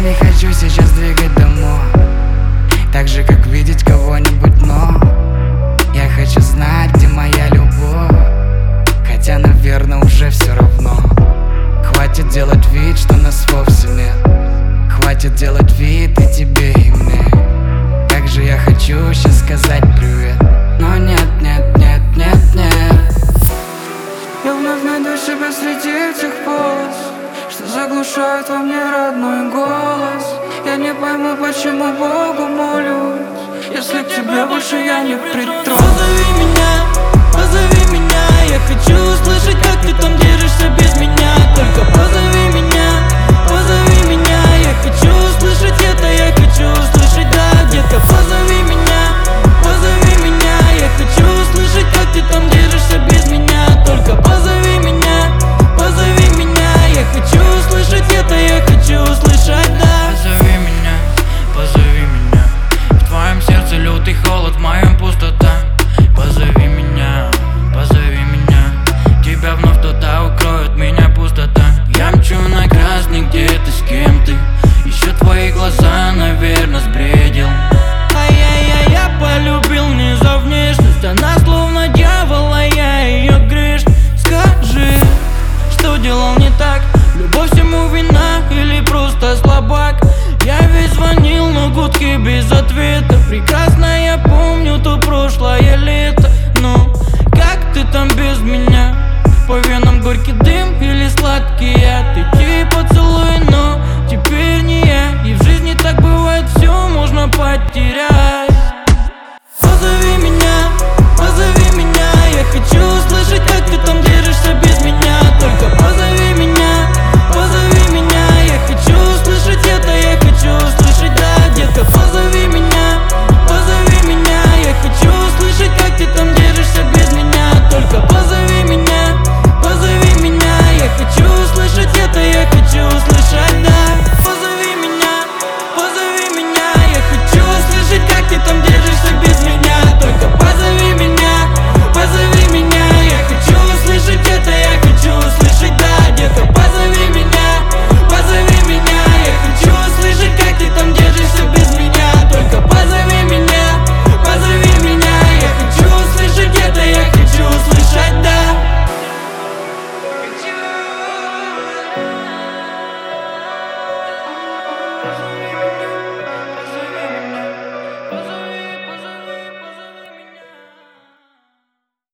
не хочу сейчас двигать домой, так же, как видеть кого-нибудь, но я хочу знать, где моя любовь. Хотя, наверное, уже все равно. Хватит делать вид, что нас вовсе нет. Хватит делать вид и тебе, и мне. Как же я хочу сейчас сказать привет, но нет, нет, нет, нет, нет. Я вновь найду себя среди этих полос, что заглушают во мне родной голос. Я не пойму, почему Богу молюсь, если к тебе больше я не притронусь. Позови меня, я хочу услышать, как ты там держишься без меня. Только позови меня.